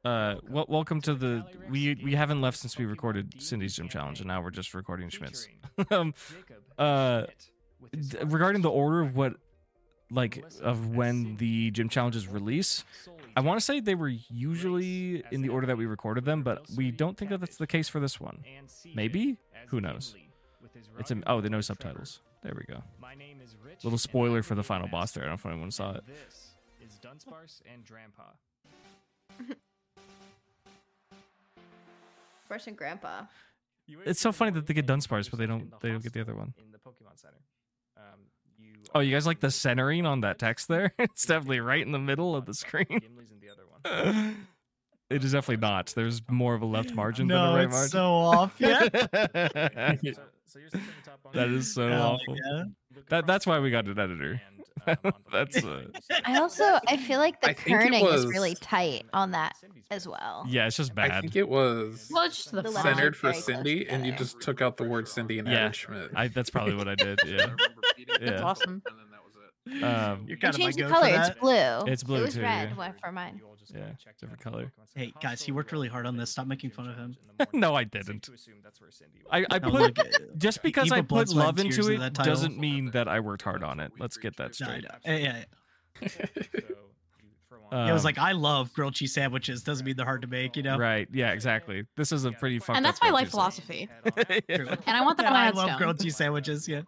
Welcome to the. We haven't left since we recorded Cindy's Gym Challenge, and now we're just recording Schmidt's. Regarding the order of when the Gym Challenges release, I want to say they were usually in the order that we recorded them, but we don't think that that's the case for this one. Maybe? Who knows? There's no subtitles. There we go. Little spoiler for the final boss there. I don't know if anyone saw it. This is Dunsparce and Drampa. Sparse and Grandpa. It's so funny that they get Dunsparce, but they don't get the other one. In the Pokemon Center. Oh, you guys like the centering on that text there? It's definitely right in the middle of the screen. Gimli's in the other one. It is definitely not. There's more of a left margin than a right margin. No, it's so off. Yeah. So you're sitting on top one. That is so awful. That's why we got an editor. That's I feel like the I think it kerning is was- really tight on that as well. Yeah, it's just I bad. think it was Well, it's just the The font. letters centered are for very close Cindy, and you together. just took out the word Cindy and Yeah. added Schmidt. That's probably what I did. Yeah. That's Yeah. awesome. And then that was it. You're I kind of my changed the goat color. for It's that. blue. It's blue It was too, red yeah. for mine. Yeah, different color. Hey, guys, he worked really hard on this. Stop making fun of him. No, I didn't. I No, put look, just because Evil I Blood, put Sweat, love and Tears into in it that title. doesn't mean that I worked hard on it. Let's get that No, I straight. know. Yeah. Um, It was like, I love grilled cheese sandwiches. Doesn't mean they're hard to make, you know? Right. Yeah, exactly. This is a pretty fucked And up that's my grilled life cheese philosophy. True. And I want that on And my I headstone. love grilled cheese sandwiches, yeah.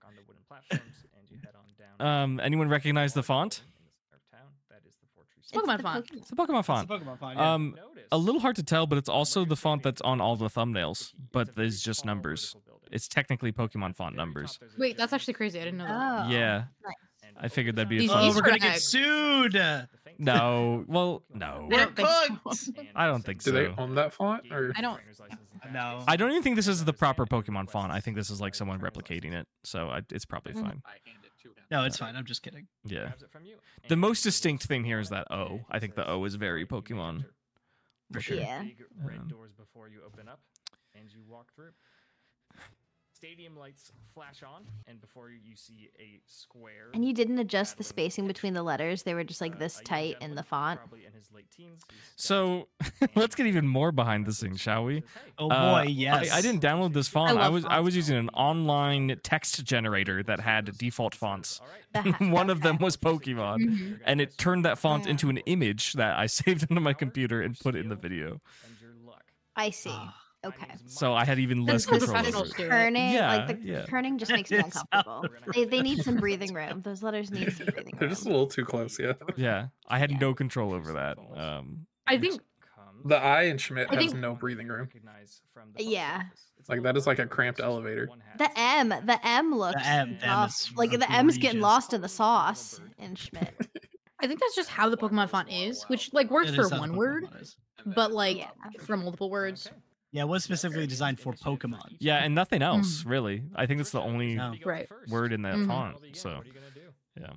Anyone recognize the font? Pokemon font. It's the Pokemon font. It's a Pokemon font, yeah. A little hard to tell, but it's also the font that's on all the thumbnails, but there's just numbers. It's technically Pokemon font numbers. Wait, that's actually crazy. I didn't know that. Oh. Yeah. nice. I figured that'd be a These fun. Oh, Easter we're gonna get egg. sued. No. Well, no. I don't think so. I don't think Do they so. own that font? Or I don't. No. I don't even think this is the proper Pokemon font. I think this is like someone replicating it, so it's probably Mhm. fine. No, it's fine. I'm just kidding. Yeah. The most distinct thing here is that O. I think the O is very Pokemon. For sure. Yeah. Red doors before you open up, and you walk through. Stadium lights flash on, and before you see a square. And you didn't adjust the spacing between the letters. They were just like this tight in the font. So let's get even more behind this thing, shall we? Oh boy, yes. I didn't download this font. I love was fonts. using an online text generator that had default fonts. The One of them was Pokemon, Mhm. and it turned that font Yeah. into an image that I saved into my computer and put it in the video. I see. Ah. Okay. So I had even less That's control professional over it. do it. Kerning, Yeah, like the yeah. kerning just makes me It's uncomfortable. They need some breathing room. Those letters need some breathing they're room. just a little too close, yeah. Yeah, I had Yeah. no control over that. I think The I in Schmidt I has think- no breathing room. Yeah. Like, that is like a cramped elevator. The M looks M rough. is Like the M's getting egregious. lost in the sauce in Schmidt. I think that's just how the Pokemon font is, which like works It for is how the one Pokemon word, font is. but like Yeah. for multiple words. Yeah, it was specifically designed for Pokemon. Yeah, and nothing else really. I think it's the only No. Right. word in that Mhm. font. So yeah.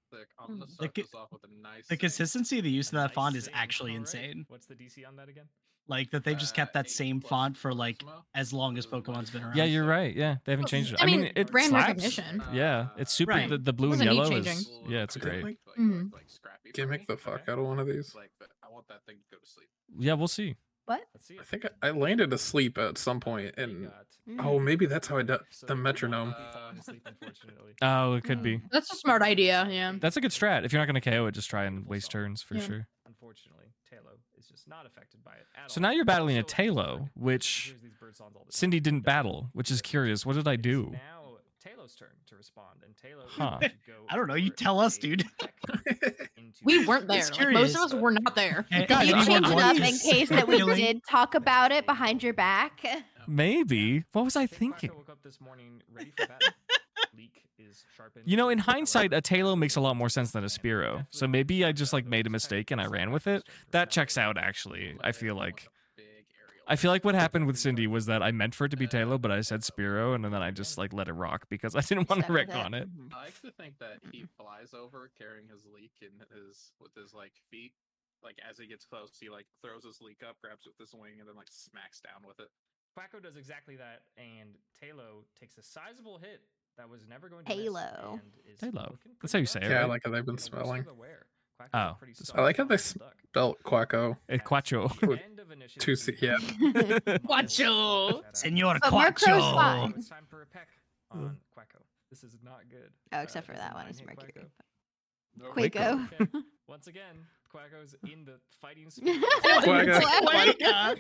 The consistency of the use of that font is actually insane. What's the DC on that again? Like that they just kept that same font for like as long as Pokemon's been around. Yeah, you're right. Yeah, they haven't changed it. I mean, it brand slaps. recognition. Yeah, it's super. Right. The blue and Wasn't yellow need is. Yeah, it's great. Mhm. Gimmick the fuck out of one of these. Yeah, we'll see. What? I think I landed asleep at some point, and Mm. oh, maybe that's how I did the metronome. Oh, it could be. That's a smart idea. Yeah. That's a good strat. If you're not going to KO it, just try and waste turns for Yeah. sure. Unfortunately, Talo is just not affected by it at So all. now you're battling a Talo, which Here's these bird songs all the Cindy time. didn't battle, which is curious. What did I It's do? Now Talo's turn to respond, and Talo is Huh. going to go I don't know, you for tell us, a dude. peck into We weren't there. It's Like, most of us curious. were not there. Hey, Guys, You anyone changed it up in wants- case that we Really? did talk about it behind your back. Maybe. What was I Think thinking? Quacko woke up this morning ready for battle. Leak is sharpened. You know, in hindsight, a Talo makes a lot more sense than a Spearow. So maybe I just like made a mistake and I ran with it. That checks out actually. I feel like what happened with Cindy was that I meant for it to be Talo, but I said Spearow, and then I just like let it rock because I didn't want Stuck to with wreck on it. Mhm. I like to think that he flies over carrying his leak in with his like feet. Like as he gets close, he like throws his leak up, grabs it with his wing, and then like smacks down with it. Quacko does exactly that, and Talo takes a sizable hit that was never going to Halo. miss, and is Halo. looking That's how you pretty say it, rough. Yeah, I right? like how they've been For most of spelling. the wear, Quacko's Oh, pretty this solid I like how they stuck. spelt Quacko. Quattro. End wishes. Two you C- have yeah. Guacho. Senor But Murkrow's Quacho. fine. It's time for a peck on Quacko. This is not good. Oh, except for This is that one, a it's 9-hit Mercury. No, Quaco. Okay. Once again, Quacko's in the fighting space. Quacko. Quacko.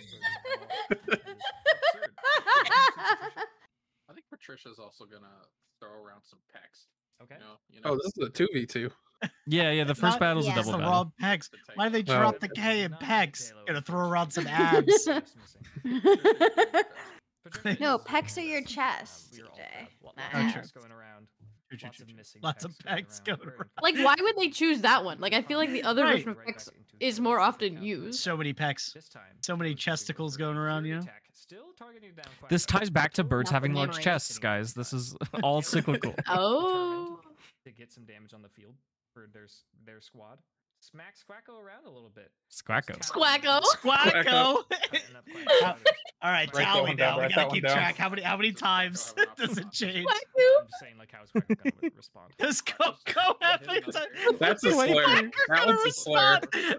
I think Patricia's also gonna throw around some pecks. Okay. Oh, this is a 2v2. Yeah, the first Not- battle's yeah. a That's double the battle. wrong pecs. Why do they Well, drop the K in pecs? Gonna throw around some abs. No, pecs are your chest, CJ. Lots Not of abs. pecs going around. True, true, Lots true, of true. missing Lots of pecs pecs going going around. Like, why would they choose that one? Like, I feel like the other Right. version of pecs is more often used. So many pecs. This time, So many Birds moving chesticles for going a around, you fury know? attack, still targeting down This Quacko. ties back to birds Not having the large memory. chests, guys. This is all cyclical. Oh. To get some damage on the field for their squad. Smacks Quacko around a little bit. Squacko. Squacko. Squacko. Cutting up Quacko. All right, Write that tally one down, now. We write gotta that one keep down. track. How many times does it change? I'm just saying, like, how is Quacko gonna respond? Does Coco have any time? That's a Wait, slur. Quacker's That gonna one's a slur.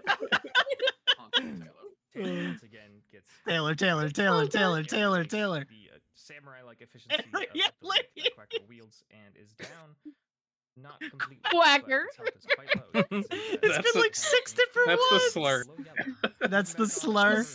respond. Taylor once again gets Taylor. The samurai-like efficiency of Yeah, the whip like- that Quacko wields and is down. Not completely. Quacker. but its health is quite low. It's That's been a- like 6 different that's the ones. slur. That's the slur.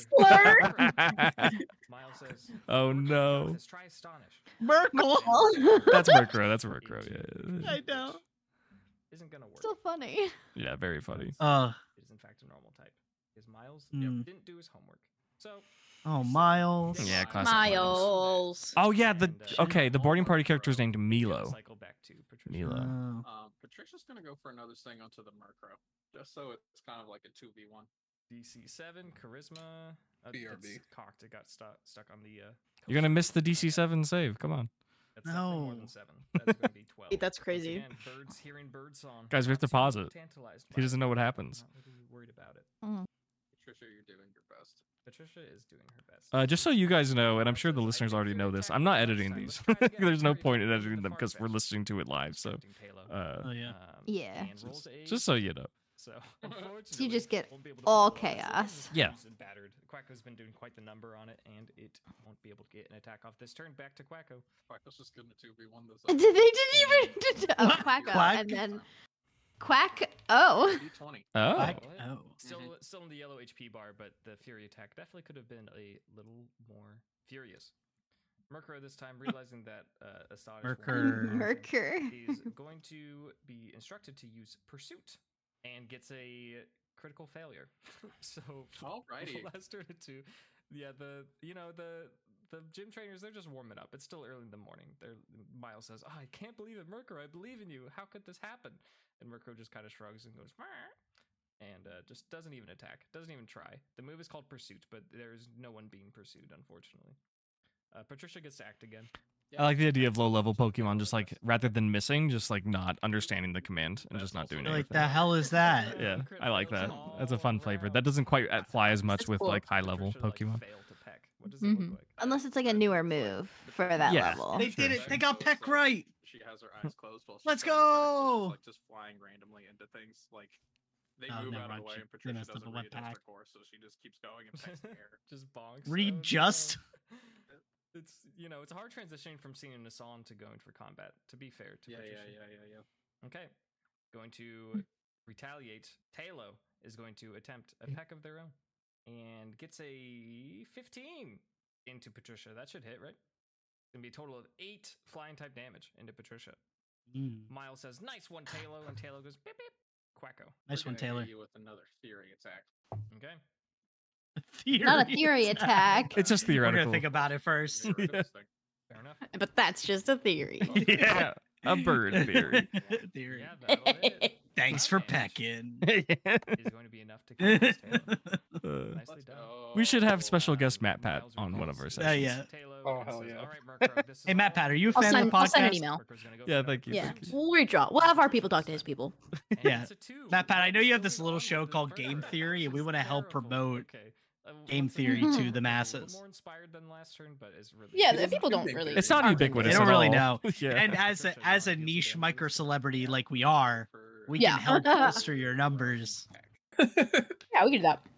Miles says, Oh, no. Let's try Astonish. Merkel. That's Murkrow. That's Murkrow. Yeah. I know. Isn't gonna work. Still funny. Yeah, very funny. It is in fact a normal type. Because Miles didn't do his homework. So Oh, Miles. Yeah, classic Miles. Oh yeah, the And, okay, the boarding party character is named we're gonna Milo. Cycle back to Patricia. Milo. Patricia's gonna go for another thing onto the Murkrow, just so it's kind of like a 2v1. DC 7 charisma. BRB. It's cocked. It got stuck on the. You're gonna miss the DC 7 save. Come on, That's definitely more No. than 7. That's gonna be 12. That's Once crazy. again, birds hearing bird song. Guys, we have to Not so pause it. Tantalized he by doesn't it. know what happens. Not really worried about it. Patricia, you're doing your best. Patricia is doing her best. Just so you guys know, and I'm sure the listeners already know this, I'm not editing these. There's no point in editing them because we're listening to it live. So, Oh, yeah. Yeah. just so you know. So, So you just get won't be able to all pull it off. It's chaos. Yeah. bruised and battered. Quacko's been doing quite the number on it, and it won't be able to get an attack off this turn. Back to Quacko. Quacko's just gonna 2v1 this. They didn't even. Oh, Quacko. Quack. And then. Quack. Oh. D20. Oh, Quack. Oh. Still in the yellow HP bar, but the Fury attack definitely could have been a little more furious. Murkrow this time realizing that Astonish Murker. Merker. is going to be instructed to use Pursuit and gets a critical failure. So Alrighty. last turn into the gym trainers, they're just warming up. It's still early in the morning. Miles says, "Oh, I can't believe it, Murkrow. I believe in you. How could this happen?" And Murkrow just kind of shrugs and goes, "Meow," and just doesn't even attack, doesn't even try. The move is called Pursuit, but there is no one being pursued, unfortunately. Patricia gets to act again. I like the idea of low-level Pokemon just like rather than missing, just like not understanding the command and just not doing Like, anything. the hell is that? Yeah, I like that. That's a fun flavor. That doesn't quite fly as much That's with cool. like high-level Patricia, like, Pokemon. fail to peck. What does it look Mhm. like? Unless it's like a newer move for that Yeah. level. They did it. They got Peck right. She has her eyes closed while she's Let's trying to peck, so go! she's, like just flying randomly into things. Like they Oh, move never out of the mind, way, she- and they Patricia messed up doesn't the one readjust her pack. course, so she just keeps going and pecks the air. Just bonks. Readjust. It's it's a hard transitioning from seeing an Asan to going for combat. To be fair to Yeah. Patricia. Okay, going to retaliate. Talo is going to attempt a peck of their own and gets a 15 into Patricia. That should hit, right? It's gonna be a total of 8 flying type damage into Patricia. Miles says, "Nice one, Talo," and Talo goes, "Beep beep." Quacko. Nice We're one, gonna hit Taylor. You with another Fury attack. Okay. Not a Fury attack. It's just We're theoretical. gonna think about it first. You're gonna get rid of this thing. Fair enough. But that's just a theory. Yeah, a bird theory. Theory. Yeah, that'll hit. Thanks for Damage pecking. Is going to be enough to kill this Talo. Uh, Nicely Let's done. go. We should have special guest Matt Pat Miles on one of our reveals sessions. yeah. Talo Oh, and hell says, yeah. "All right, Murkrow, this is Hey, Matt all." Pat, are you a I'll fan of the I'll send an podcast? email. Murkrow's gonna go Yeah, for thank you. Yeah, another thank you. we'll redraw. We'll have our people talk to his people. And Yeah. it's a 2. Matt Pat, I know you have this Going little on show with called Inferno. Game Theory, and we Just want to help terrible. promote Okay. game once theory again, to the a little masses. more inspired than last turn, but it's really Yeah, It the is people don't big really. It's not aren't ubiquitous. They don't at really all. know. Yeah. And as a niche micro celebrity like we are, we Yeah. can help bolster your numbers. Yeah, we can do that.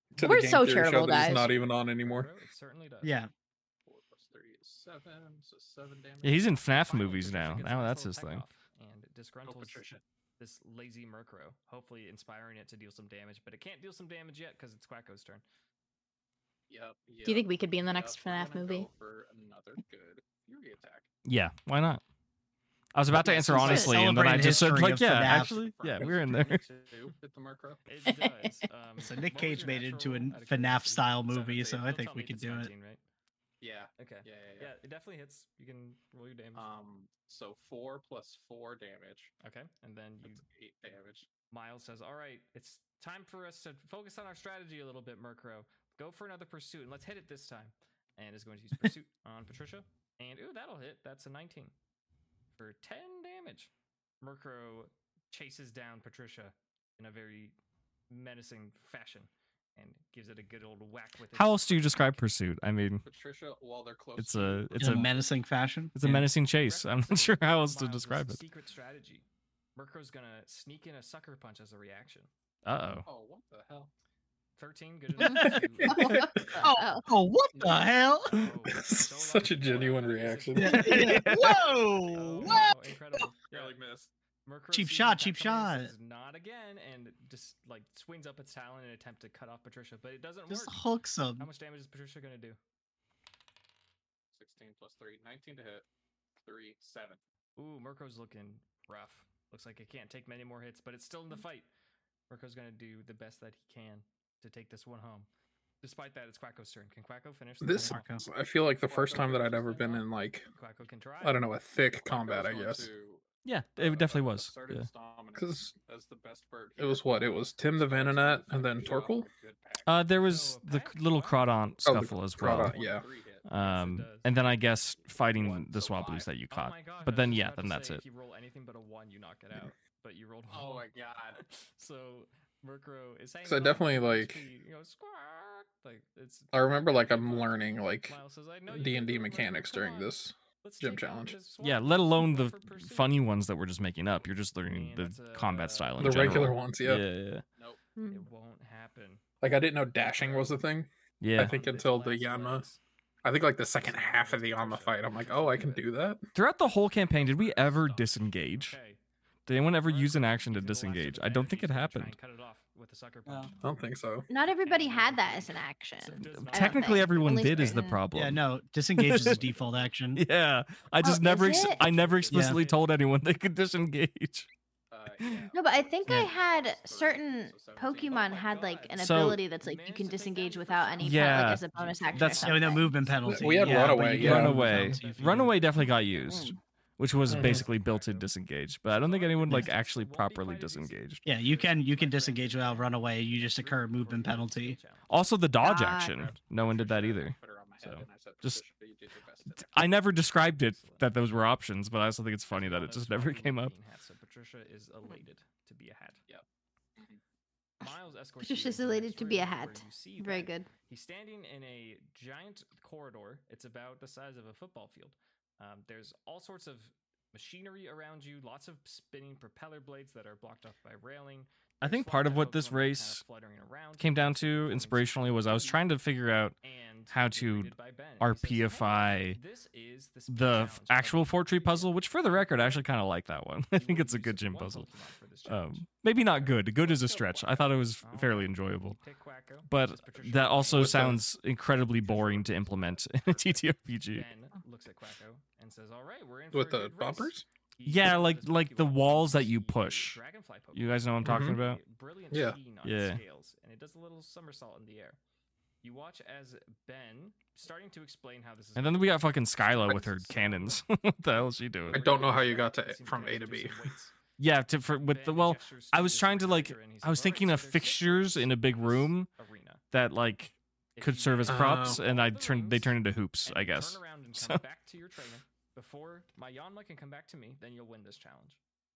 To We're the Game so Theory show charitable, that is guys. not even on anymore. Murkrow, it certainly does. Yeah. 4 plus 3 is 7, so 7 damage. Yeah, he's in FNAF Finally, movies Patricia now. gets a Now nice that's little his peck thing. off and Go disgruntles Patricia. this lazy Murkrow, hopefully inspiring it to deal some damage, but it can't deal some damage yet because it's Quacko's turn. Yep. Do you think we could be in the next we're FNAF gonna movie? go for another good Fury attack. Yeah, why not? I was about to Yeah, answer since honestly, and then I celebrating just said history like, of yeah, FNAF. actually, yeah, we're in there. Hit the Murkrow. It does. So Nick what was Cage your made it into natural a out of FNAF curiosity? style movie, 17. so I Don't think tell we me could it's do it. 17, right? Yeah. Okay. Yeah. Yeah, it definitely hits. You can roll your damage. So 4 plus 4 damage. Okay, and then you That's 8 damage. Miles says, "All right, it's time for us to focus on our strategy a little bit, Murkrow. Go for another pursuit, and let's hit it this time." And is going to use pursuit on Patricia, and ooh, that'll hit. That's a 19 for 10 damage. Murkrow chases down Patricia in a very menacing fashion and gives it a good old whack with. How its else do you describe beak. Pursuit? I mean, Patricia, while they're close it's to you, it's In a a menacing fashion. it's a Yeah. menacing chase. I'm not Referencing sure how else to Miles' describe it. Secret strategy. Murkrow's gonna sneak in a sucker punch as a reaction. Uh Oh, what the hell? 13, good enough. to- Oh, what the hell? Oh, so Such a lucky. genuine That is reaction. incredible. Whoa! Oh, What? no, incredible. Yeah, Barely missed. Murkrow Cheap sees shot, the cheap attack coming and shot. says, not again, and just like swings up its talon in an attempt to cut off Patricia, but it doesn't Just work. hooks him. How much damage is Patricia gonna do? 16 plus 3, 19 to hit. 3, 7. Ooh, Murkrow's looking rough. Looks like it can't take many more hits, but it's still in the fight. Murkrow's gonna do the best that he can to take this one home. Despite that, it's Quacko's turn. Can Quacko finish the This, turn? Marco. I feel like the first time that I'd ever been in like, Quacko can try. I don't know, a thick Quacko's combat, I going guess. to, yeah, it definitely was. assert Yeah. its dominance 'Cause as the best bird It was here. what? It was Tim the Venonet and then Finish off Torkoal? a good pack. There was So, the Pack? little Wow. Crawdaunt Oh, the scuffle as well. Crawdaunt, yeah. 3 hit. does. And then I guess fighting One, the so Swablues five. that you Oh caught. my gosh, But I was then just yeah, about to then that's say, it. If you roll anything but a 1, you knock it out. But you rolled a Oh 1. my god. So Murkrow is saying, So I definitely, like- squawk. Like it's. I remember like I'm learning like Miles says, I know you D can and do D it, Murkrow, mechanics come during on. this Let's gym take out challenge. this Yeah, swamp. let alone Go the for pursuit." funny ones that we're just making up. You're just learning And the that's, combat style in the general. regular ones. Yeah. Yeah, Nope. It won't happen. Like I didn't know dashing was a thing. yeah. I think On its until the last Yanma. legs. I think like the second half of the Yanma fight, I'm like, oh, I can do that. Throughout the whole campaign, did we ever disengage? Okay. Did anyone ever use an Murkrow action to using the last of disengage? his I don't think it energies to try happened. and cut it off with a sucker No. punch. I don't think so. Not everybody had that as an action. So it does I not- don't Technically, think. everyone Only did is the certain- problem. Yeah, no, disengage is a default action. Yeah, I just Oh, never, is it? I never explicitly told anyone they could disengage. Yeah. No, but I think I Yeah. had certain So 17. Pokemon Oh my had like an God. So- ability that's like you Managed can to take disengage down without Patricia. any Yeah, like as a bonus action. that's- or Yeah, no something. movement penalty. We had yeah, but Runaway, you yeah. get a Runaway. movement penalty if you- Runaway definitely got used, which was Yeah. basically built in disengage. But I don't think anyone like Yeah. actually Won't be properly quite as easy. disengaged. Yeah, you can disengage without runaway. You just incur a movement penalty. Also, the dodge God. action. No one did that either. Put her on my head So, and I said, just- "Patricia, you did your best today." I never described it that those were options, but I also think it's funny that it just never came up. So Patricia is elated to be a hat. Yep. Miles escorts you Patricia's into the elated next to be a room where hat. you see Very Ben. good. He's standing in a giant corridor. It's about the size of a football field. There's all sorts of machinery around you, lots of spinning propeller blades that are blocked off by railing. I There's think part of flying what this Pokemon that are kinda race fluttering around, came down to performing inspirationally was I was trying to figure out and how you're to greeted by Ben, and he says, RPify "Hey, this is the speed the challenge. actual However, 4-tree you puzzle, get which for the record, I actually kind of like that one. I you think will it's a use good gym one puzzle. Pokemon for this challenge. Maybe not good. Good is a stretch. I thought it was All fairly right, enjoyable. you pick Quacko, But which is Patricia that and also Ben. What's that? sounds incredibly boring to implement in a TTRPG. Ben looks at Quacko and says, "All right, we're in for With a the good race." bumpers? He Yeah, shows like his the Pokemon walls that see you a push. Dragonfly You Pokemon guys know what I'm talking Mhm. about? with a Brilliant Yeah. sheen on Yeah. its scales, and it does a little somersault in the air. You watch as Ben starting to explain how this is. And then we got fucking Skyla with her cannons. What the hell is she doing? I don't know how you got to from A to B. Yeah, with the well, I was trying to like I was thinking of fixtures in a big room that like could serve as props, and they turned into hoops, I guess. Turn around and So- come back to your trainer before my Yanma can come back to me. Then you'll win this challenge.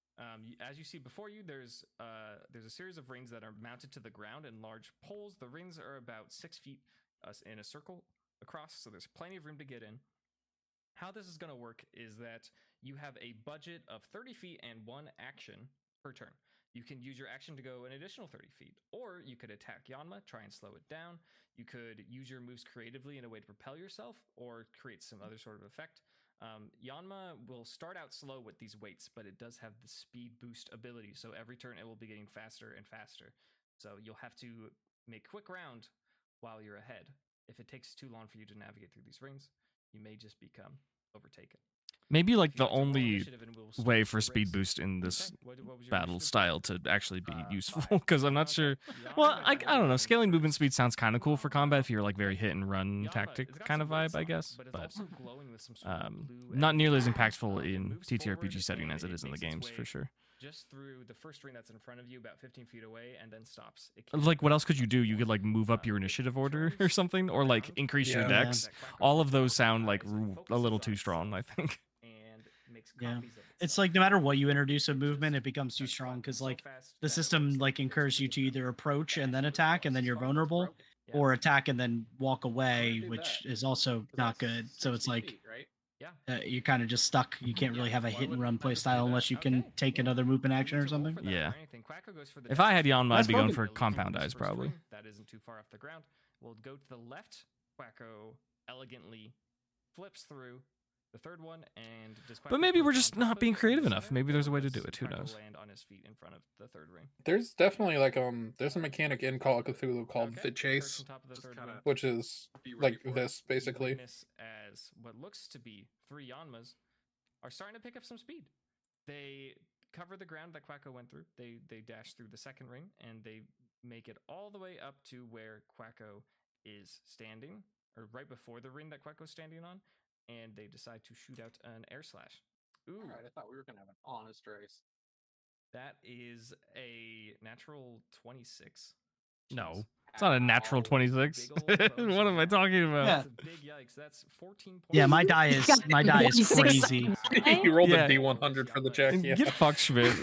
As you see before you, there's a series of rings that are mounted to the ground in large poles. The rings are about 6 feet in a circle across, so there's plenty of room to get in. How this is going to work is that you have a budget of 30 feet and 1 action per turn. You can use your action to go an additional 30 feet, or you could attack Yanma, try and slow it down. You could use your moves creatively in a way to propel yourself, or create some other sort of effect. Yanma will start out slow with these weights, but it does have the speed boost ability, so every turn it will be getting faster and faster. So you'll have to make quick ground while you're ahead. If it takes too long for you to navigate through these rings, you may just become overtaken. Maybe like If you the want to roll only initiative and we'll start way with for the speed race. boost in this Okay, what was your battle initiative? style to actually be useful, 5. because I'm not Okay. sure. Yanma Well, I will don't know. go Scaling movement first. speed sounds kind of cool for combat if you're like very hit and run Yanma, tactic it's got kind of some weights vibe, I on it, guess. but it's But also glowing with some sort of blue not nearly as energy. impactful It in moves TTRPG forward setting and as it is in the makes its games, for way sure. Just through the first ring that's in front of you, about 15 feet away, and then stops. It can't Like, what go else could you do? You anymore. could like move up your It initiative order or controls something, or like ground, increase your Yeah. dex. that Quacko All of those sound like eyes and a focuses little on too strong, I itself think. and makes Yeah. copies of It's itself. like no matter what you introduce a Which movement, is- it becomes too that's strong fun. because So like fast the that it system looks like it's encourages you to ridiculous. either approach and then it attack and then was you're strong, it's vulnerable, broken. Yeah. or attack and then walk away, do which that? is also 'Cause not that's good. So it's 60 like feet, right? you're kind of just stuck. You can't really Yeah, have a why hit and wouldn't run I play just do style that? unless you can Okay, take yeah. another movement You action need or to roll something. for that Yeah. or anything. Quacko goes for the If I had dash. Yanma, I'd That's be going probably- for Illusion compound this eyes first probably. ring, that isn't too far off the ground. We'll go to the left. Quacko elegantly flips through the third one, and does But Quacko maybe perch we're on just top not of being it in the creative enough. center, Maybe there's a or way to does do it. Who Quacko knows? land on his feet in front of the third ring? There's definitely like there's a mechanic in Call of Cthulhu called Okay, the perch chase, on top of the Just third kinda ring. which is Be ready like for it. this You basically. witness as what looks to be 3 Yanmas are starting to pick up some speed. They cover the ground that Quacko went through. They dash through the second ring, and they make it all the way up to where Quacko is standing, or right before the ring that Quacko's standing on, and they decide to shoot out an air slash. Ooh, All right, I thought we were gonna have an honest race. that is a natural 26. No, Jeez. it's not a natural Ow. 26. Big ol' bonus What am I roll. talking about? Yeah. That's a big yikes. That's 14 points. Yeah, my die is got my die is 26 crazy. You rolled Yeah. a D100 for the check. Yeah. Get fucked, Schmidt.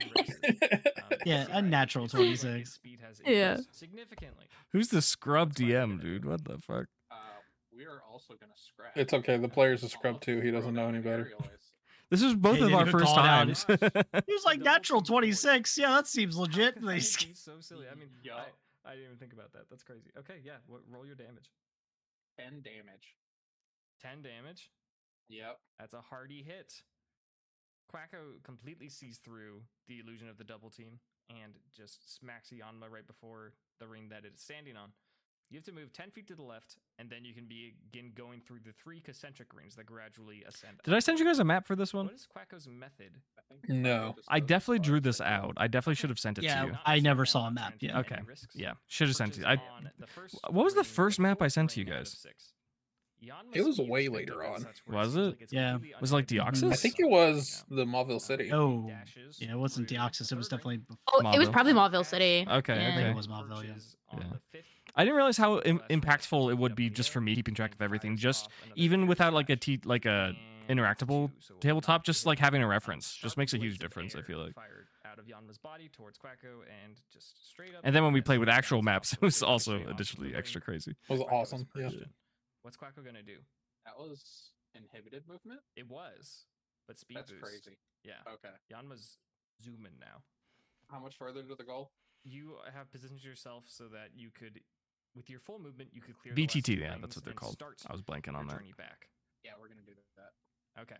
Yeah, a natural 26. Speed has Yeah. increased significantly. Who's the scrub That's why I DM, did it. dude? What the fuck? We are also gonna scratch. It's okay, the player's a scrub too, he doesn't know any better. This is both Yeah, of you our didn't even first call it out. times. He was like Double natural team forward. 26. Yeah, that seems legit. That They would sk- be so silly. I mean, Yeah. I didn't even think about that. That's crazy. Okay, yeah. Roll your damage. 10 damage. 10 damage. Yep. That's a hearty hit. Quacko completely sees through the illusion of the double team and just smacks Yanma right before the ring that it is standing on. You have to move 10 feet to the left, and then you can begin going through the 3 concentric rings that gradually ascend. Did I send you guys a map for this one? What is Quacko's method? I think No. Quacko just I goes definitely as far drew as this I can. out. I definitely should have sent it Yeah, to you. Not I missing never out saw a on map, trying to yeah. take any Okay. risks. Yeah, should have sent it. Perches I on the first What was the ring, first map I fourth sent to you ring out guys? of 6. Yanma's It was speed way has picked later up as on. such where Was seems it? like it's Yeah. completely Was it like uninhibited. Deoxys? I think it was the Mauville City. Oh, Dashes yeah, it wasn't through Deoxys. It was the third ring. definitely. Oh, it was Mauville. probably Mauville City. Okay, Yeah. I think okay. it was Mauville, yeah. Perches on Yeah. the fifth I didn't realize how last ring, impactful it feet would up be in the just air, for me keeping track of and everything. fires Just off another even air without like a slash. like a And interactable two, so it will tabletop, not just hit. like having a reference just Sharp makes a blades huge of difference. I air feel like. fired out of Yanma's body towards Quacko and just straight up. And then when we miss. played with actual Bounce maps, off it was the also ricochet off the additionally ring. extra crazy. It was Quacko is awesome. Yeah. perched in. What's Quacko gonna do? That was inhibited movement? It was, but speed That's boost. crazy. Yeah, Okay. Yanma's zooming now. How much further to the goal? You have positioned yourself so that you could, with your full movement, you could clear the last BTT, two yeah, rings that's what they're and called. start I was blanking your on that. journey back. Yeah, we're gonna do that. Okay.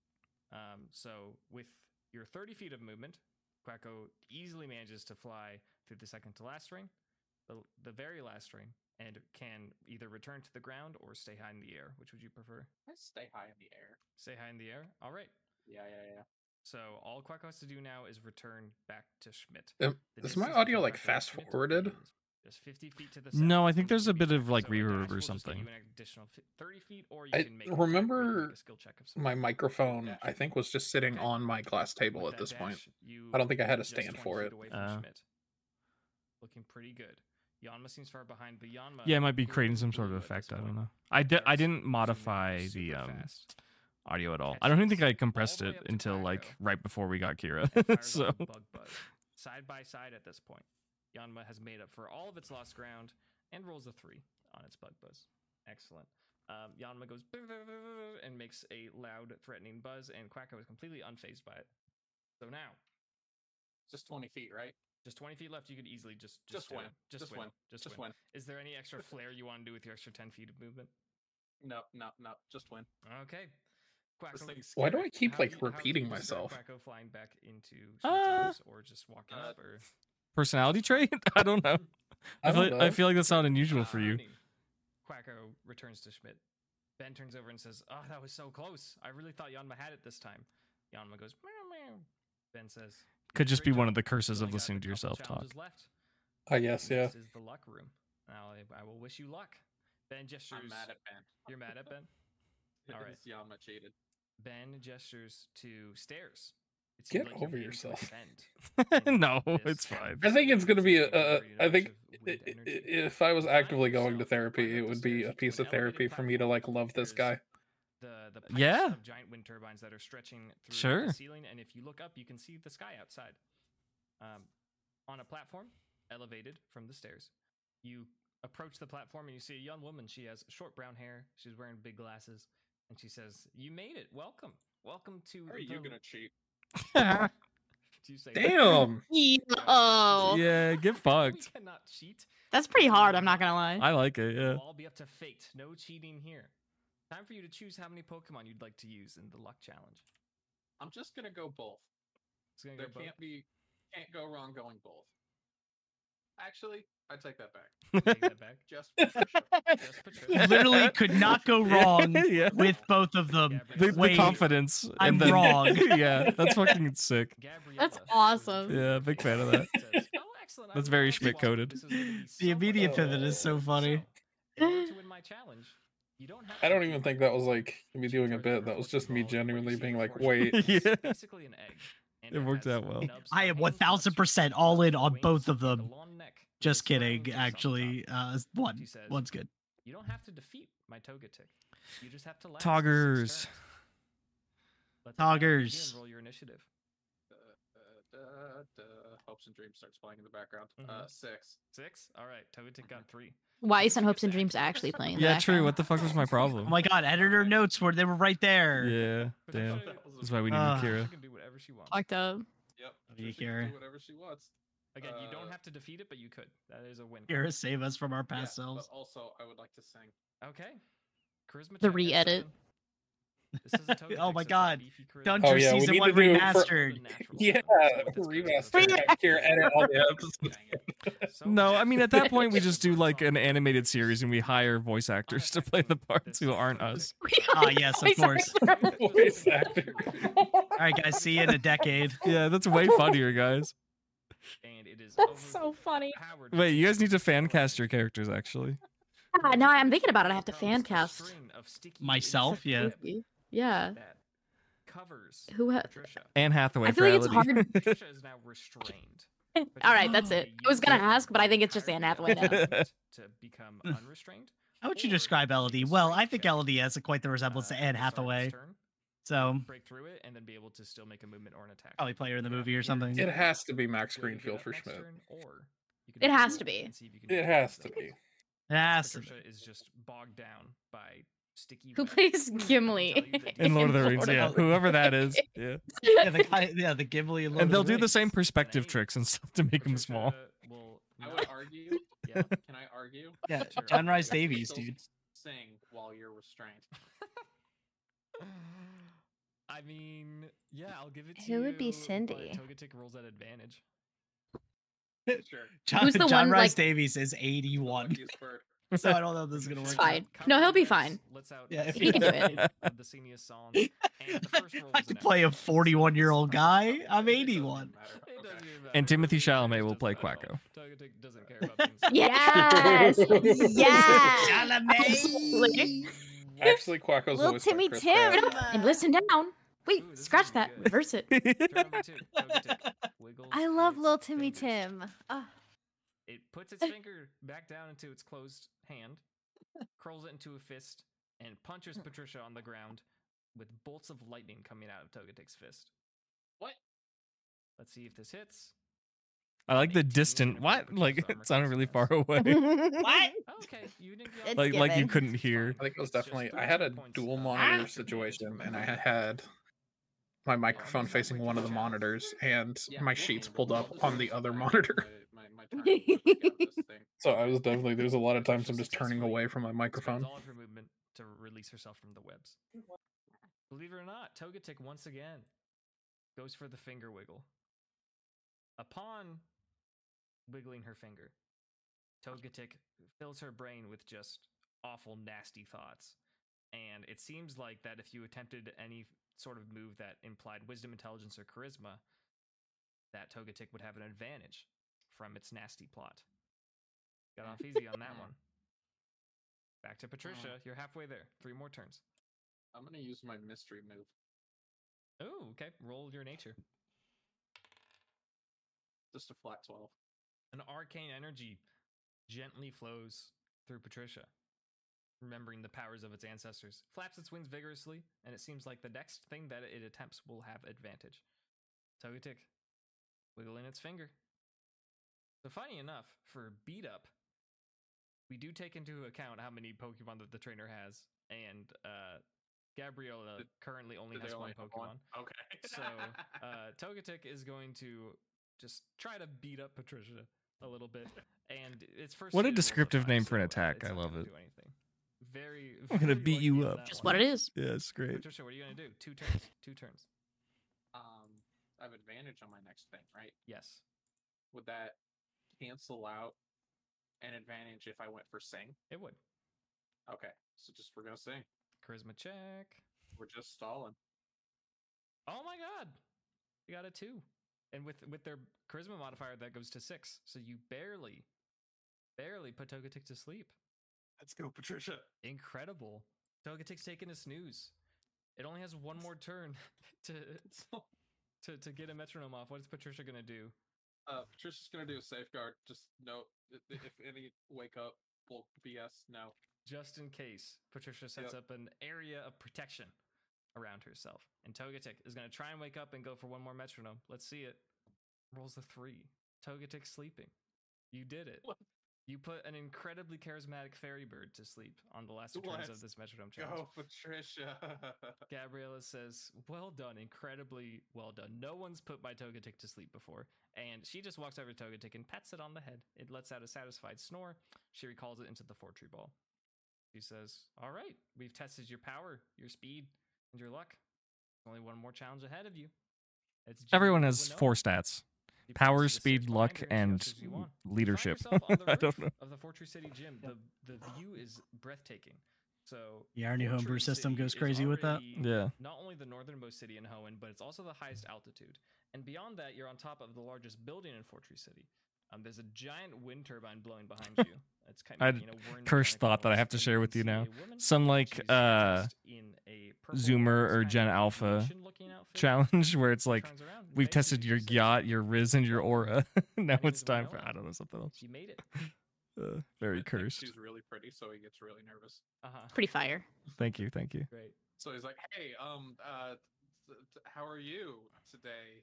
So with your 30 feet of movement, Quacko easily manages to fly through the second to last ring, the very last ring, and can either return to the ground or stay high in the air. Which would you prefer? I stay high in the air. Stay high in the air? All right. Yeah. So all Quacko has to do now is return back to Schmidt. Is The my distance audio between like Quacko and fast Schmidt forwarded? is just 50 feet to the south. No, I think which there's would a be bit of fine. like So a dash reverb will or just get something. you an additional 30 feet, or you I can make it where you remember make a skill check of some My sort. microphone, Dash. I think, was just sitting Okay. on my glass table With at that this point. dash, you I don't think I had a just stand 20 for feet it. away from Schmidt. Looking pretty good. Yanma seems far behind, but Yanma. Yeah, it might be clearly creating some sort of blew at this effect. I don't point. know. I Starts didn't zooming modify the super fast. audio at all. I don't even think I Catches compressed all the it way up to until like Quacko. right before we got Kira. And fires So off a bug buzz. Side by side at this point, Yanma has made up for all of its lost ground and rolls a 3 on its bug buzz. Excellent. Yanma goes and makes a loud, threatening buzz, and Quacko is completely unfazed by it. So now, Just 20 feet, right? Just 20 feet left. You could easily just Just do win. it. Just win. win. Just Just win. win. Is there any extra flair you want to do with your extra 10 feet of movement? No. Just win. Okay. This Quacko, thing's Why do scary. I keep how do like you- how do you repeating describe myself? Quacko flying back into Schmidt's arms, or just walking up, or Personality trait? I don't know. I don't I know. feel like that's not unusual for you. Funny. Quacko returns to Schmidt. Ben turns over and says, "Oh, that was so close. I really thought Yanma had it this time." Yanma goes, "Meow, meow." Ben says, Could "You just did a be great one job. of the curses You of only got listening a to couple yourself talk. challenges left. Yes, yeah. This is the luck room. Now I will wish you luck." Ben gestures. I'm mad at Ben. You're mad at Ben? All right. It's Yanma cheated. Ben gestures to stairs. It Get seems like you're over heading to a yourself. bend. No, This it's fine. I think it's gonna be seems like a. you're ready to I think rush of wind energy. if I was You find actively going to yourself therapy, right it up would the be stairs a to piece an of therapy elevated for me to platform. like love this There's guy. The pipes Yeah. of giant wind turbines that are stretching through Sure. the ceiling, and if you look up, you can see the sky outside. On a platform, elevated from the stairs, you approach the platform and you see a young woman. She has short brown hair. She's wearing big glasses, and she says, "You made it. Welcome, welcome to." Are you gonna cheat? Do you say Damn. Oh, Yeah, get We fucked. cannot cheat. that's pretty hard. I'm not gonna lie. I like it, yeah. It'll all be up to fate. No cheating here. Time for you to choose how many Pokemon you'd like to use in the luck challenge. I'm just gonna go both. It's gonna There go both. can't go wrong going both. Actually, I take that back. Take that back. Just Patricia. Just Patricia. Literally could not go wrong Yeah. with both of them. Gabriella. The Wait, confidence. I'm and then, wrong. Yeah, that's fucking sick. Gabriella That's was the awesome. choice. Yeah, big fan of that. Says, "Oh, excellent. I That's really very like this Schmidt one. coded. This is gonna be The so immediate much fun." pivot is so funny. So, in order to win my challenge, you don't have I to don't do even it. think that was like me Choose doing a yours bit. for That was what just you me call- what genuinely you see being like, unfortunately wait. is Yeah. basically an egg. And It worked has out well. nubs I that am hangs nuts, 1000% all in on wings, both of and a them. long neck Just with spine kidding, tips on top. actually. One. She says, One's good. "You don't have to defeat my Togetic. You just have to last 6 Toggers. turns." Let the battle begin. Toggers. Roll your initiative. Hopes and Dreams starts playing in the background. Mhm. 6. 6. All right, Togetic got 3. Why isn't Togetic Hopes gets and to Dreams act. actually playing? in the Yeah, true. background? What the fuck was my Oh problem? my god, editor notes they were right there. Yeah, damn. Patricia- That's why we need Ah. Kira. She can do whatever she wants. Fucked up. Yep. Are you Patricia can here? do whatever she wants. Again, you don't Uh, have to defeat it, but you could. That is a win. Kira, save us from our Yeah, past selves. but also, I would like to sing. Okay. Charisma The check at re-edit. 7. This is a Togetic, Oh my so it's got God. beefy charisma. Dungeon Oh, yeah, we Season need 1 to do it for- remastered. Natural Yeah, seven, so with its charisma, remaster. it's Have Kira edit all the episodes. Dang it. So No, I mean at that point we Patricia just do works like on an animated series and we hire voice actors to play the parts This who is aren't Togetic. us. Ah, yes, of course. Voice actor. Alright, guys, see you in a decade. Yeah, that's way funnier, guys. And it is That's so funny. overpowered. Wait, you guys need to fan cast your characters actually. No, I'm thinking about it. I have to Becomes fan a cast. string of sticky Myself, yeah. Yeah. that covers Who ha- Patricia. Anne Hathaway I feel like it's reality. hard. Patricia is now restrained. All right, that's it. I was gonna You ask, but I think it's just Anne Hathaway now. to become unrestrained. How would you or describe you Elodie? can Well, I strength think check, Elodie has quite the resemblance to at Anne the start of this Hathaway. turn, So, break through it, and then be able to still make a movement or an attack. probably play her in the You're not movie or something. guaranteed It has to be Max to whether you get Greenfield up for next Schmidt. turn, or you can It do has roll to be. and see if you can do It both has of to them. be. Yes. Patricia is just bogged down by sticky. Who web. plays I can tell Gimli? you that In Lord of the Rings, Lord of yeah. the Whoever that is. Yeah. Yeah, the guy, yeah, the Gimli and Lord And of they'll the do the Rings. same perspective eight. tricks and stuff to make them small. Patricia will I not- would argue. Yeah. Can I argue? Yeah, Sure. John Rice You can Davies, still dude. Sing while you're restrained. I mean, yeah, I'll give it to Who would be you, but Cindy? Togetic rolls at advantage. Sure. John, Who's the John one, Rice like- Davies is 81. Luckiest bird. So I don't know if this is gonna It's work. fine. out. No, he'll be Cover fine. lets out Yeah, the if he can do singing it. of the senior song, and the first roll I is could an play a average. 41-year-old guy. I'm It doesn't 81. matter. It Okay. doesn't even matter. And Timothy It doesn't Chalamet will matter play at all. Quacko. Togetic doesn't care about things. Yes. yes. Chalamet. Actually, Quacko's Little voiced by Timmy Chris Tim. Pratt. And listen down. Wait, Ooh, this scratch is that. good. Reverse it. Turn number 2. Togetic wiggles I love its little Timmy fingers. Tim. It puts its finger back down into its closed hand, curls it into a fist, and punches Patricia on the ground with bolts of lightning coming out of Togetic's fist. What? Let's see if this hits. I like the 18 distant and what? Patricia's Like armor it sounded class really is- far away. What? Oh, okay, you didn't get It's like you given. couldn't hear. I think it was It's just definitely. I 13 had a points dual of monitor damage situation, from and I Togetic. had my microphone facing one of the monitors, and Yeah, my we'll sheets handle pulled it. up I'll on just the use other my- monitor. my turn to look at this thing. So I was definitely there's a lot of times I'm just turning Successfully away from my spends microphone. all of her movement to release herself from the webs. Believe it or not, Togetic once again goes for the finger wiggle. Upon wiggling her finger, Togetic fills her brain with just awful, nasty thoughts. And it seems like that if you attempted any sort of move that implied wisdom, intelligence, or charisma, that Togetic would have an advantage from its nasty plot. Got off easy on that one. Back to Patricia. You're halfway there. 3 more turns. I'm gonna use my mystery move. Oh, okay. Roll your nature. Just a flat 12. An arcane energy gently flows through Patricia, remembering the powers of its ancestors. Flaps its wings vigorously, and it seems like the next thing that it attempts will have advantage. Togetic, wiggling its finger. So funny enough, for beat up, we do take into account how many Pokemon that the trainer has, and Gabriella currently only Do they has one only have Pokemon. Okay. So Togetic is going to just try to beat up Patricia a little bit, and its first. What a hit rolls descriptive 5, name for an so, attack. it's I not love gonna it. do anything. Very. I'm gonna very beat you lucky on up. that Just one. what it is. Yeah, it's great. Patricia, what are you gonna do? 2 turns. 2 turns. I have advantage on my next thing, right? Yes. Would that cancel out an advantage if I went for sing? It would. Okay, so just we're gonna sing. Charisma check. We're just stalling. Oh my god! You got a 2. And with their charisma modifier, that goes to 6. So you barely put Togetic to sleep. Let's go, Patricia. Incredible. Togetic's taking a snooze. It only has one more turn to get a metronome off. What is Patricia gonna do? Patricia's gonna do a safeguard. Just note if any wake up, well, BS now. Just in case, Patricia sets up an area of protection around herself. And Togetic is going to try and wake up and go for one more metronome. Let's see it. Rolls a 3. Togetic sleeping. You did it. What? You put an incredibly charismatic fairy bird to sleep on the last 2 turns of Let's this metronome challenge. Go, Patricia. Gabriella says, well done, incredibly well done. No one's put my Togetic to sleep before. And she just walks over to Togetic and pats it on the head. It lets out a satisfied snore. She recalls it into the Fortree Ball. She says, all right, we've tested your power, your speed, and your luck. Only one more challenge ahead of you. It's Everyone Jimmy has Winona. 4 stats: She power, points to the speed, 6 luck, behind her and she asks you want. You find leadership. yourself on the I don't roof know. of the Fortree City Gym. The view is breathtaking. So Yeah, our new homebrew Fortree system City goes is crazy with that. already Yeah. Not only the northernmost city in Hoenn, but it's also the highest altitude. And beyond that, you're on top of the largest building in Fortree City. There's a giant wind turbine blowing behind you. It's kind I of cursed thought that I have to share with you now. Some like Zoomer or Gen Alpha challenge where it's like we've tested your yacht, your Riz, and your aura. Now it's time for I don't know something else. She made it. Very I think cursed. She's really pretty, so he gets really nervous. Pretty fire. Thank you, thank you. Great. So he's like, "Hey, how are you today?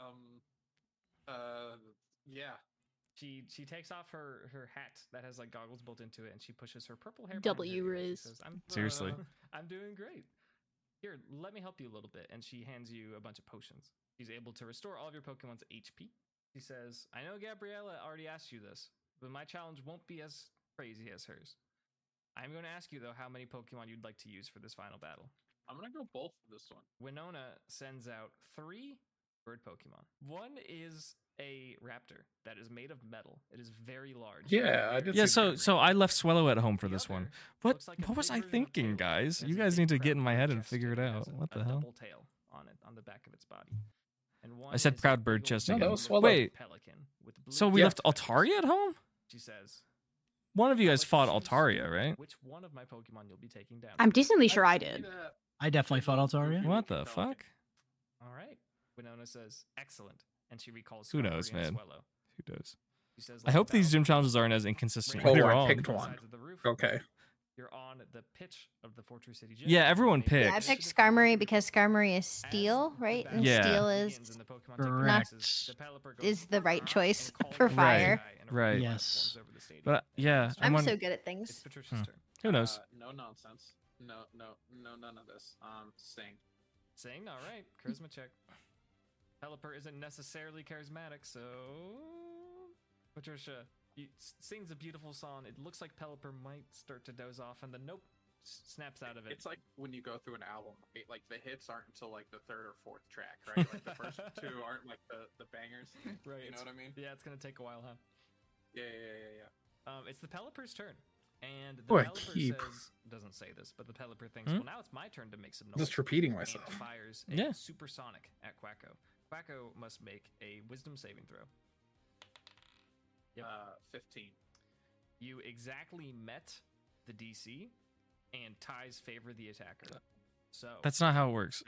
Yeah." She takes off her hat that has like goggles built into it, and she pushes her purple hair. W behind her ear. She Riz. says, Seriously. I'm doing great. Here, let me help you a little bit. And she hands you a bunch of potions. She's able to restore all of your Pokemon's HP. She says, I know Gabriella already asked you this, but my challenge won't be as crazy as hers. I'm going to ask you, though, how many Pokemon you'd like to use for this final battle. I'm gonna go both for this one. Winona sends out 3 bird Pokemon. One is a raptor that is made of metal. It is very large. Yeah, I did Yeah, see so I left Swellow at home for The this one. other What looks like a what was big I version of thinking, Tail. guys? It You has a guys big need to crown get in my on head its and chest, figure it and has out. What the a hell? double tail on it on the back of its body. And one said is a proud bird big chest old again. No, that blue was Swallow. Wait. pelican with blue So we Yeah. left Altaria at home? She says, One of you "I'll guys let fought choose Altaria, right? Which one of my Pokemon you'll be taking down?" I'm decently sure I did. I definitely fought Altaria. What the fuck? All right. Winona says, "Excellent," and she recalls. Who knows, Skarmory and man? Swellow. Who knows? She says, I "Like hope a these gym thousand challenges aren't as inconsistent. Oh, You're I wrong. picked both one. sides of the roof. Okay. You're on the pitch of the Fortree City Gym. Yeah, everyone Make picked. Yeah, I Six. picked Skarmory because Skarmory is steel, As the right? And battle Yeah. steel begins is and the Pokemon take Correct. places, the Pelipper goes is the right and choice calls for the fire. guy, and a Right. red Yes. forms over the stadium. But yeah, I'm wondering- so good at It's things. Patricia's turn. who knows? No nonsense. No, none of this. Sing. Saying, all right, charisma check. Pelipper isn't necessarily charismatic, so Patricia sings a beautiful song. It looks like Pelipper might start to doze off, and then nope, snaps out of it. It's like when you go through an album, right? Like the hits aren't until like the third or fourth track, right? Like the first two aren't like the bangers. Right. You know what I mean? Yeah, it's gonna take a while, huh? Yeah. It's the Pelipper's turn, and the Boy, Pelipper keep. doesn't say this, but the Pelipper thinks, well, now it's my turn to make some noise. Just repeating And myself. fires a Yeah. supersonic at Quacko. Quacko must make a wisdom saving throw. Yep. 15. You exactly met the DC, and ties favor the attacker. So That's not how it works.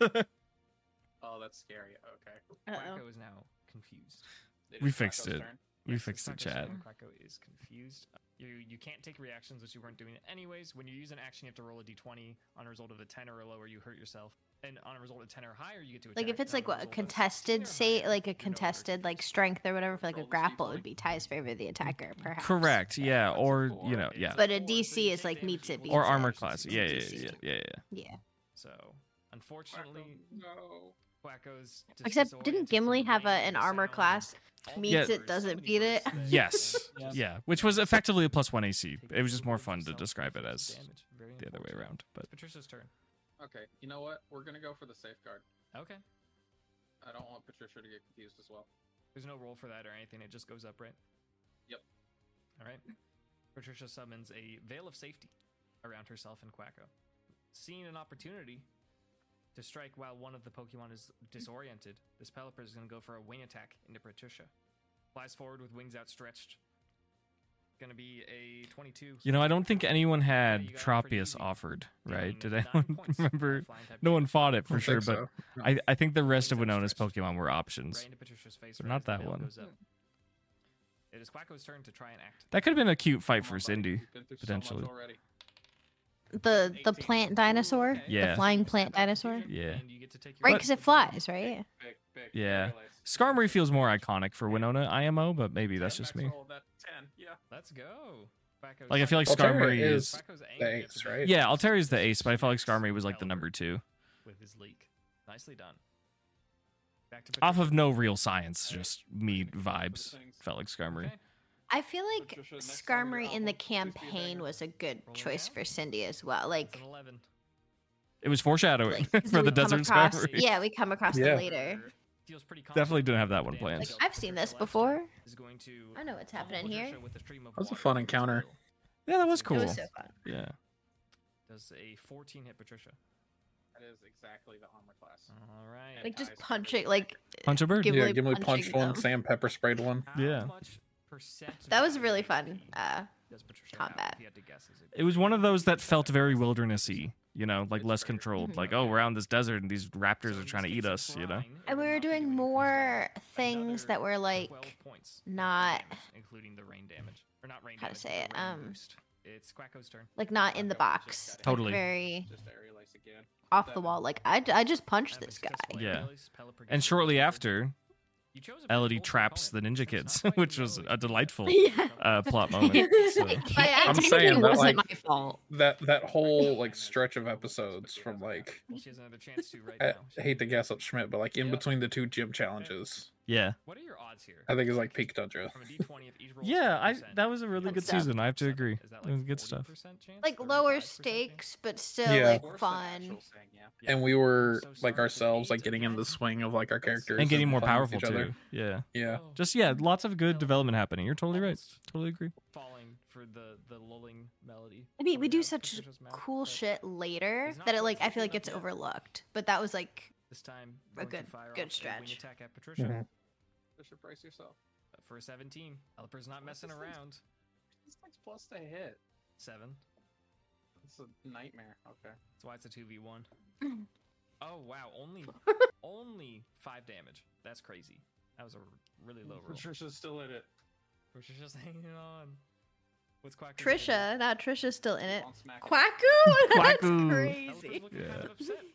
Oh, that's scary. Okay. Quacko is now confused. It We is fixed Quacko's it. turn. We Yes, fixed the it's chat. Quacko's turn. Quacko is confused. You can't take reactions, which you weren't doing it anyways. When you use an action, you have to roll a d20. On a result of a 10 or lower, you hurt yourself. And on a result of 10 or higher, you get to attack. Like if it's On like a what a result of contested 16 or say higher, like a you're no longer contested like confused. strength or whatever for like a Roll the grapple, it D20. would be ties favor the attacker, perhaps. Correct. Yeah. That's a Or four. you know. It's Yeah. But a four, so DC you is take like damage meets it, equal beats to Or it. armor damage class. since Yeah. it's Yeah. DC. Yeah. Yeah. Yeah. Yeah. So, unfortunately, No. Quacko's Except disoriented didn't from Gimli the have range an of armor sound. class? All Meets the it, words, doesn't so many beat it. words that Yes. just Yeah. Which was effectively a +1 AC. take It was just more words fun to yourself describe it for as some damage. Very the other way unfortunate. around. But It's Patricia's turn. Okay. You know what? We're gonna go for the safeguard. Okay. I don't want Patricia to get confused as well. There's no roll for that or anything. It just goes up, right? Yep. All right. Patricia summons a veil of safety around herself and Quacko. Seeing an opportunity to strike while one of the Pokemon is disoriented, this Pelipper is going to go for a wing attack into Patricia. Flies forward with wings outstretched. Going to be a 22. you know, I don't think anyone Yeah, had you got it pretty Tropius easy. offered, Dealing right? Did 9 anyone points remember? of flying type No one damage. fought it I for don't sure, think but so. No. I think the rest of Wings Winona's outstretched. Pokemon were options. Right into Patricia's face. But right not as the that veil one. goes up. It is Quacko's turn to try and act. That could have been a cute fight Come for on, buddy. Cindy. We've been through so much potentially. already. The 18. plant dinosaur, Okay. Yeah. the flying Step plant out dinosaur. confusion, Yeah. and you get to take your Right, own because it responsibility. flies, right? Big, Yeah. very nice. Skarmory feels more iconic for Winona IMO, but maybe that's 10 just max me. roll of that 10. Yeah. Let's go. Quacko's Like I feel like Altaria Skarmory is is. Quacko's angry the at ace, the right? beat. Yeah, Altaria's the ace, but I felt like Skarmory was like the number 2. With his leak. Nicely done. Back to Off Patricia. of no real science, just me vibes. Felt like Skarmory. Okay. I feel like Patricia, next time you're Skarmory in the album, please be a campaign banger. was a good Roll choice again. for Cindy as well. It's Like, an 11. It was foreshadowing like for we the come Desert across, Skarmory. yeah, we come across Yeah. them later. Feels pretty Definitely confident didn't have with that the one planned. damage. Like, I've seen this Patricia before. is going to I know what's pummel happening here. Patricia with a stream of That was a water fun from its encounter. wheel. Yeah, that was It cool. It was so fun. Yeah. Does a 14 hit Patricia? That is exactly the armor class. All right. Like just Ties punching, favor like Punch a bird. Gimli Yeah, Gimli punching punched one, them. Sam pepper sprayed one. How Yeah. much percent That was really variability fun. does Patricia have, combat. if you had to guess, is It was one of those that felt very wildernessy, you know, like It's less fair. controlled. Mhm. Like, oh, we're out in this desert and these So raptors in are this trying to case, eat a us, you know? brine, it And would we were not be doing it comes more down things another that were like 12 points of not- damage, including the rain damage. Or not rain how to damage, say but it, the rain boost. It's Quacko's turn. like not in the Quacko just box. got Like, hit. Totally. very Just aerial ice again. off the wall. Like I just punched And a this guy. successful Yeah. aerial ice, Pelipper gets And the shortly first hit. after, You chose a pretty Elodie bold traps the opponent. Ninja It's Kids, not quite which was Elodie. a delightful Yeah. plot moment. So. By I'm accident, saying It that, wasn't like, my fault. that whole like stretch of episodes from like Well, she has another chance to right I now. hate to gas up Schmidt, but like in Yeah. between the 2 gym challenges, Yeah. What are your odds here? I think it's like peak Tundra. From a D20, if each roll is Yeah, 50%, that was a really Good good stuff. season. I have to agree. Is that It was like good stuff. 40% chance? Like 35% lower chance? stakes, but still Yeah. like Worse than fun. actual saying, yeah. Yeah. And we were So like sorry, ourselves, like eight getting in the again? swing of like our characters And getting more playing with powerful each other. too. Yeah. Yeah. Oh, Just, yeah, lots of good development happening. You're totally right. almost Totally agree. Falling for the lulling melody. I mean, we do coming out of such Patricia's mouth, cool but shit later It's not that it quite like I feel like enough gets yet. overlooked. But that was like This time, A going to good- fire good off a wing stretch. attack at Patricia. Mhm. Just brace yourself. For a 17. Pelipper's not What's messing this thing? around. This thing's plus to hit. 7. It's a nightmare. Okay. That's why it's a 2v1. Oh wow, only 5 damage. That's crazy. That was a really low roll. Patricia's still in it. Patricia's hanging on. What's Quack? Trisha. Now Trisha's still in it. On smack it. Quacku. That's Quacku. crazy. Yeah.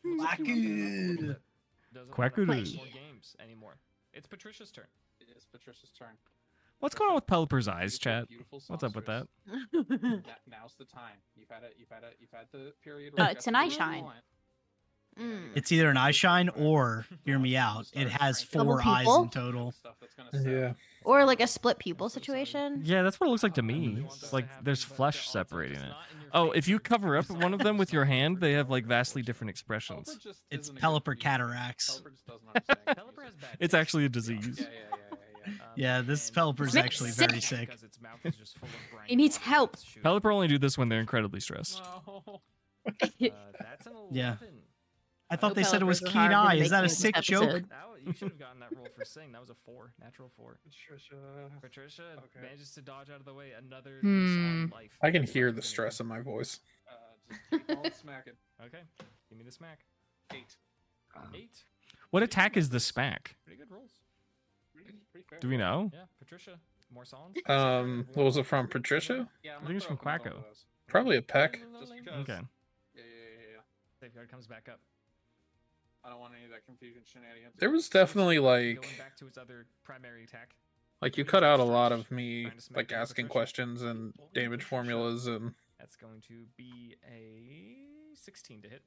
Quacku. Doesn't Quacku. want to play more games anymore. It's Patricia's turn. It is Patricia's turn. What's going on with Pelipper's eyes, Beautiful, chat? beautiful What's up with that? songstress. Now's the time. You've had the period. Where you It's got an to eye do what you shine. want. Mm. It's either an eye shine or, hear me out, it has Double 4 eyes pupil? in total. Yeah. Or like a split pupil situation. Yeah, that's what it looks like to me. It's like there's flesh separating it. Oh, if you cover up one of them with your hand, they have like vastly different expressions. It's Pelipper cataracts. It's actually a disease. Yeah, this Pelipper's Makes actually sick. very sick. He needs help. Pelipper only do this when they're incredibly stressed. That's an 11. Yeah. I thought No they said it was Pelipper's keen hard when eye. Is that a making sick this joke? episode. You should have gotten that roll for sing. That was a 4, natural 4. Patricia Okay. manages to dodge out of the way. Another Hmm. disarmed life. I can hear the stress in my voice. Just keep on smacking. Okay, give me the smack. 8. 8. What attack is the smack? Pretty good rolls. Pretty fair. Do we know? Yeah, Patricia. More songs. What was it from, Patricia? Yeah, I think it's from Quacko. Probably a peck. Just because. Okay. Yeah. Safeguard comes back up. I don't want any of that confusion shenanigans. There was definitely Going like back to its other primary attack. you cut out a lot of me like asking questions and damage formulas and That's going to be a 16 to hit.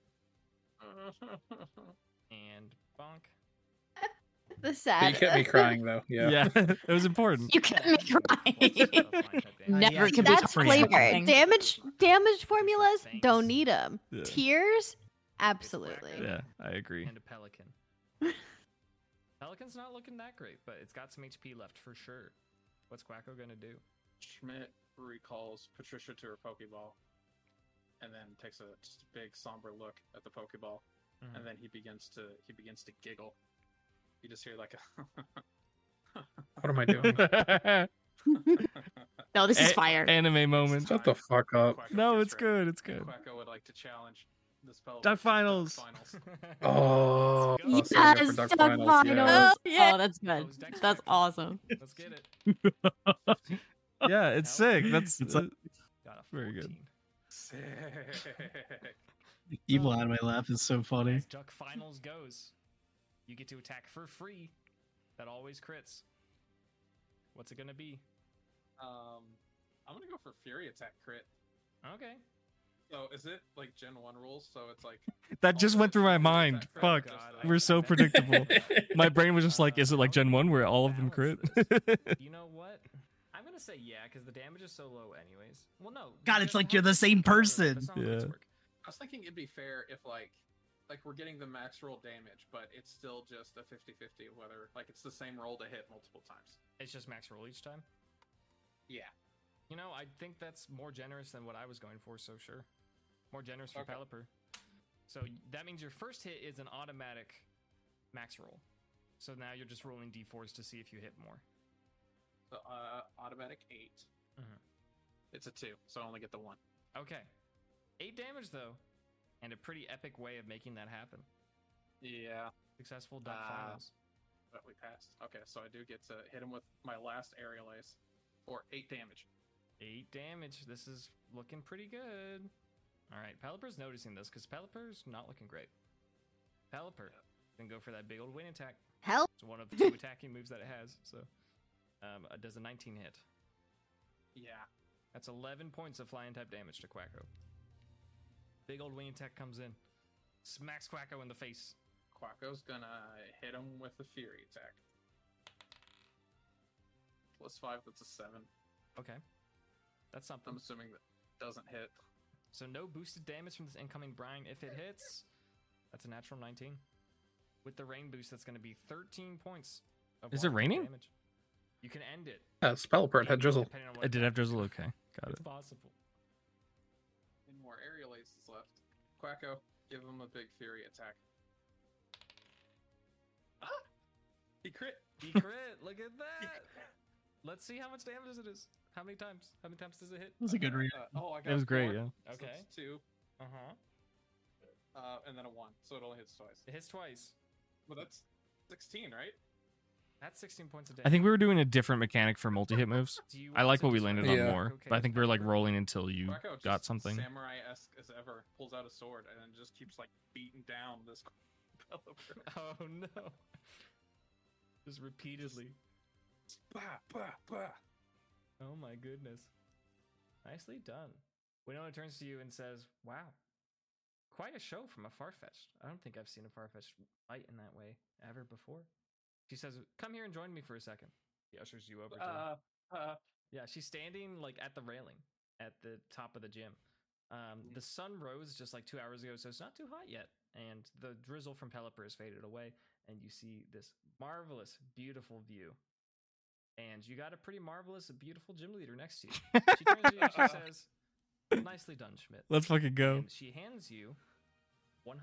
And bonk. The you sad. kept me crying though. Yeah. Yeah, it was important. You kept me crying. Never yeah, can be That's pretty flavor. something. Damage formulas don't need them. Yeah. Tears, absolutely. Yeah, I agree. And a pelican. Pelican's not looking that great, but it's got some HP left for sure. What's Quacko gonna do? Schmidt recalls Patricia to her Pokeball, and then takes just a big somber look at the Pokeball, Mhm. and then he begins to giggle. You just hear like a What am I doing? No, this is fire. Anime moment. Shut the fuck up. Quacko No, gets it's ready, good. It's and good. Quacko would like to challenge this Pelipper Duck to finals. finals. Oh, Let's go. I'll save that for Yes, Duck Duck Finals, Finals. yeah. Oh, yeah. Oh, that's good. Those decks That's back. awesome. Let's get it. Yeah, it's sick. That's It's uh, Got a 14. Very good. Sick. Evil Anime Laugh is so funny. As Duck Finals goes, you get to attack for free. That always crits. What's it gonna be? I'm gonna go for Fury Attack crit. Okay. So is it like Gen 1 rules? So it's like that just went through my mind. Fuck, we're so predictable. My brain was just like, is it like Gen 1 where all of them crit? You know what? I'm gonna say yeah, because the damage is so low, anyways. Well, no. God, it's like you're the same person. That's not how this Yeah. work. I was thinking it'd be fair if like we're getting the max roll damage, but it's still just a 50-50 of whether like it's the same roll to hit multiple times. It's just max roll each time. Yeah. You know, I think that's more generous than what I was going for, so sure. More generous for Okay. Pelipper. So that means your first hit is an automatic max roll. So now you're just rolling d4s to see if you hit more. So automatic 8. Mhm. It's a 2, so I only get the 1. Okay. 8 damage, though, and a pretty epic way of making that happen. Yeah, Successful Duck Ah. Finals. but we passed. Okay, so I do get to hit him with my last aerial ace for 8 damage. 8 damage. This is looking pretty good. All right, Pelipper's noticing this because Pelipper's not looking great. Pelipper can go for that big old wing attack. Help. It's one of the 2 attacking moves that it has. So, does a 19 hit? Yeah. That's 11 points of flying type damage to Quacko. Big old wing attack comes in, smacks Quacko in the face. Quacko's gonna hit him with the Fury Attack. +5, that's a 7. Okay, that's something. I'm assuming that doesn't hit. So no boosted damage from this incoming brine. If it hits, that's a natural 19. With the rain boost, that's going to be 13 points. Of Is it water raining? Damage. You can end it. Spellpert had drizzle. depending on what I did attack have drizzle. you Okay, got It's it. possible. And more aerial aces left. Quacko, give him a big Fury Attack. Ah! He crit! He crit. Look at that. Let's see how much damage it is. How many times? How many times does it hit? That was a good read. I got It was great. 4, Yeah. so Okay. that's 2, Uh-huh. and then a 1, so it only hits twice. It hits twice. But that's 16, right? That's 16 points of damage. I think we were doing a different mechanic for multi-hit moves. Do you I want like to what we just landed go on Yeah. more, okay but I think we were like Pelipper? rolling until you Quacko got just something. samurai-esque as ever, pulls out a sword and then just keeps like beating down this Pelipper. Oh no. Just repeatedly. Bah, bah, bah. Oh my goodness. Nicely done. Winona turns to you and says, wow, quite a show from a Farfetch'd. I don't think I've seen a Farfetch'd fight in that way ever before. She says, "Come here and join me for a second." She ushers you over to her. Yeah, she's standing like at the railing at the top of the gym. The sun rose just like 2 hours ago, so it's not too hot yet. And the drizzle from Pelipper has faded away, and you see this marvelous, beautiful view. And you got a pretty marvelous, beautiful gym leader next to you. She turns to you and she says, "Nicely done, Schmidt." Let's fucking go. And she hands you $100.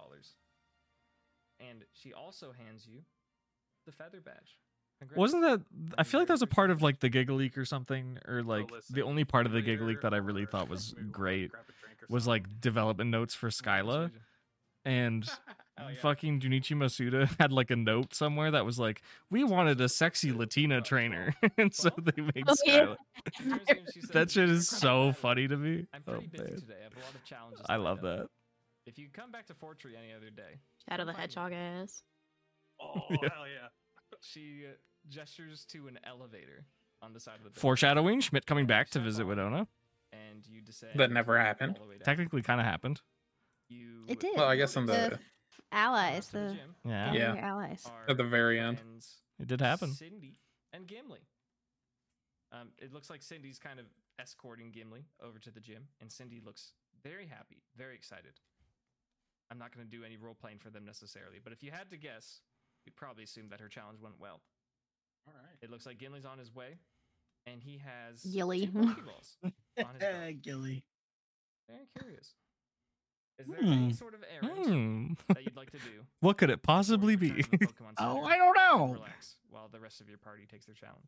And she also hands you the feather badge. Wasn't that? I feel like that was a part of like the Gig Leak or something, or like listen, the only part of the Gig later, Leak that I really or thought was maybe we'll great grab a drink or was something. like development notes for Skyla, and Hell yeah. fucking Junichi Masuda had like a note somewhere that was like, "We wanted a sexy Latina trainer," and so they made Oh, yeah. Skyla. That shit is so funny to me. I'm Oh, pretty busy man. today. I have a lot of challenges. I lined love up. that. If you come back to Fortree any other day, Shadow the come find me. Hedgehog ass. Oh, Yeah. hell yeah. She gestures to an elevator on the side of the building. Foreshadowing: Schmidt coming back to visit Winona. And you descend. That never happened. all the way down. Technically, kind of happened. You It did. Well, I guess in the allies, come up to the gym. Yeah, Yeah. your allies. Our At the very end. friends it did happen. Cindy and Gimli. It looks like Cindy's kind of escorting Gimli over to the gym, and Cindy looks very happy, very excited. I'm not going to do any role playing for them necessarily, but if you had to guess, you'd probably assume that her challenge went well. All right. It looks like Gimli's on his way, and he has Gilly. 2 Pokeballs on his belt. Gilly. Very curious. Is there any sort of errand that you'd like to do? What could it possibly before you be? return to the Pokemon Oh, Center I don't and know. Relax while the rest of your party takes their challenge.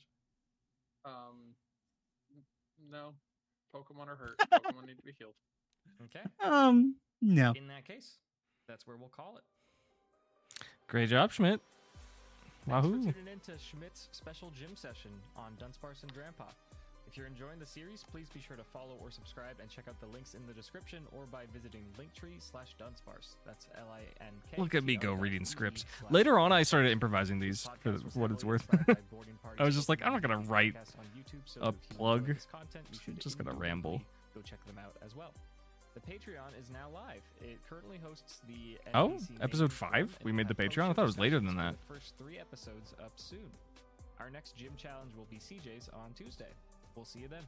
No. Pokemon are hurt. Pokemon need to be healed. Okay. No. In that case, that's where we'll call it. Great job, Schmidt. Thanks for Wahoo. tuning in to Schmidt's special gym session on Dunsparce and Grandpa. If you're enjoying the series, please be sure to follow or subscribe and check out the links in the description or by visiting linktree/Dunsparce. That's LINK. Look at me go reading scripts. Later on, I started improvising these for what it's worth. I was just like, I'm not gonna write a plug. I'm just gonna ramble. Go check them out as well. The Patreon is now live. It currently hosts the Oh, NBC main episode forum, 5? and We we'll made the have Patreon? I post-show thought it was later than discussions that. for the first 3 episodes up soon. Our next gym challenge will be CJ's on Tuesday. We'll see you then.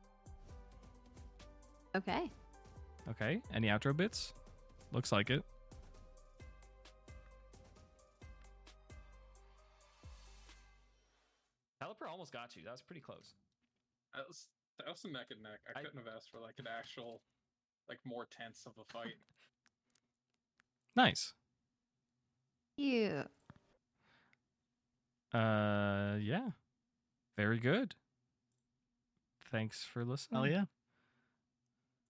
Okay. Okay, any outro bits? Looks like it. Pelipper almost got you. That was pretty close. That was some neck and neck. I I- couldn't have asked for like an actual, like more tense of a fight. Nice. You. Yeah. Very good. Thanks for listening. Hell yeah.